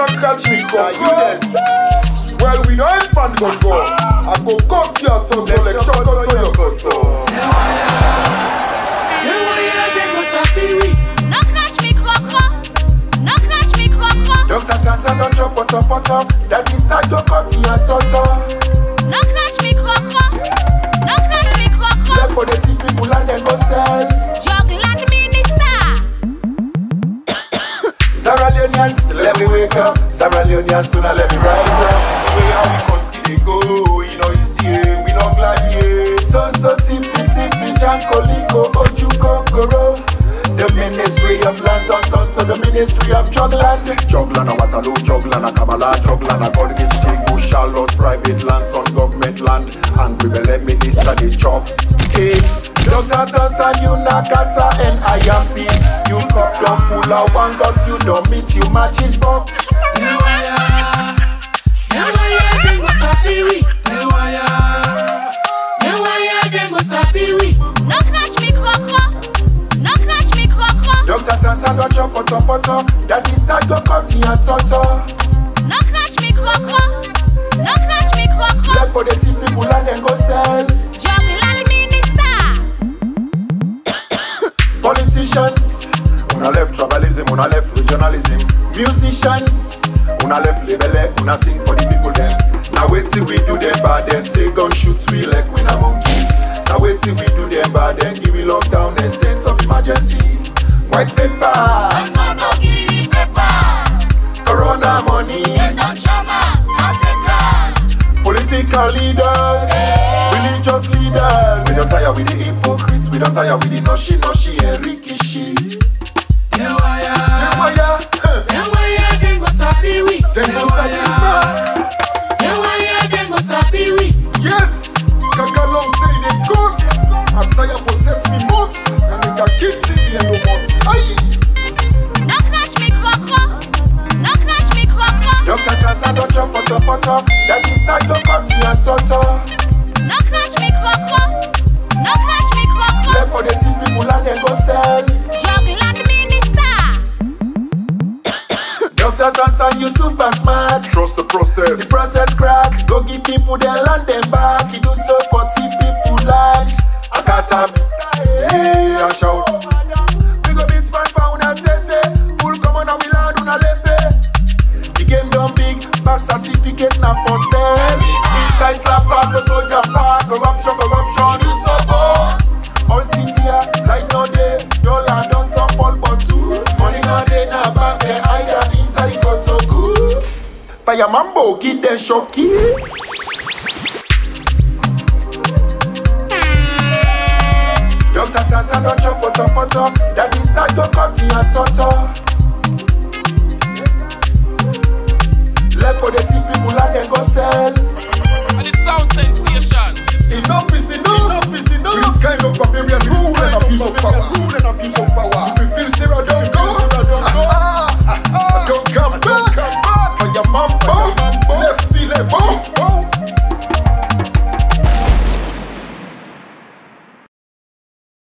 don't catch me, well, we don't pan go. I go cut your tongue, like shot on your cut. No catch me, Coco. No catch me, Coco. Dr. Sansa don't drop poto. That decide go cut your toto. No catch me, Coco. No catch me, Coco. Left for the thief people and then go sell. Jugland minister. Sierra Leoneans, let me wake up. Sierra Leoneans, sooner let me rise up. Way how we country they go, you know you see it, we not glad yeah. So tiffy, Jankoliko, Ojuko, Koro. The ministry of lands don't turn to the ministry of Jugland. Jugland a Waterloo, Jugland a Kabbalah, Jugland a Godgate, Chico, Charlotte, private lands on government land. Angry Bele minister they chop. Hey, Dr. Sansa, you Nakata and Ayampi. You cup don't full of one got you don't meet you match his box. No catch me, Coco. No catch me, Coco. Dr. Sansa don't drop poto. That decide go cut your toto. No catch me, Coco. No catch me, Coco. Left for the thief people and then go sell. Jugland minister. Politicians, una left tribalism, una left regionalism. Musicians, una left label, una sing for the people them. Now wait till we do them bad, then say gun shoots we like we a monkey. Now wait till we do them bad, then give me lockdown and state of emergency. White paper, Corona money, political leaders, religious leaders. We don't tire with the hypocrites, we don't tire with the noshi and rikishi. Then go sabi we. Yes, Kaka long say they cut. I'm tired for sets me months, and they can keep me and no months. Aye. No catch me, Coco. No catch me, Coco. Dr. Sansa don't drop poto. That decide go cut your toto. No catch me, Coco. No catch me, Coco. Left for the thief people and then go sell. Jugland minister. Dr. Sansa, you super smart. Trust the process. The process crack. Go give people their land them back. He do so for thief people land. Akata, hey, I shout. We go beat £5 and tete. Full come on we land on a lepe. The game done big. Back certificate now for sale. Inside slap fast, a soldier park. Corruption is so bold. All thing there, like no day. Your land don't turn fall but two. Money no day now back there. Either inside it got so good. Fire mambo, get them shocky. Dr. Sansa don't drop poto. That decide go cut your toto. Left for the thief people and then go sell. And the sound sensation. Enough is enough. This kind of barbarian rule and abuse of power.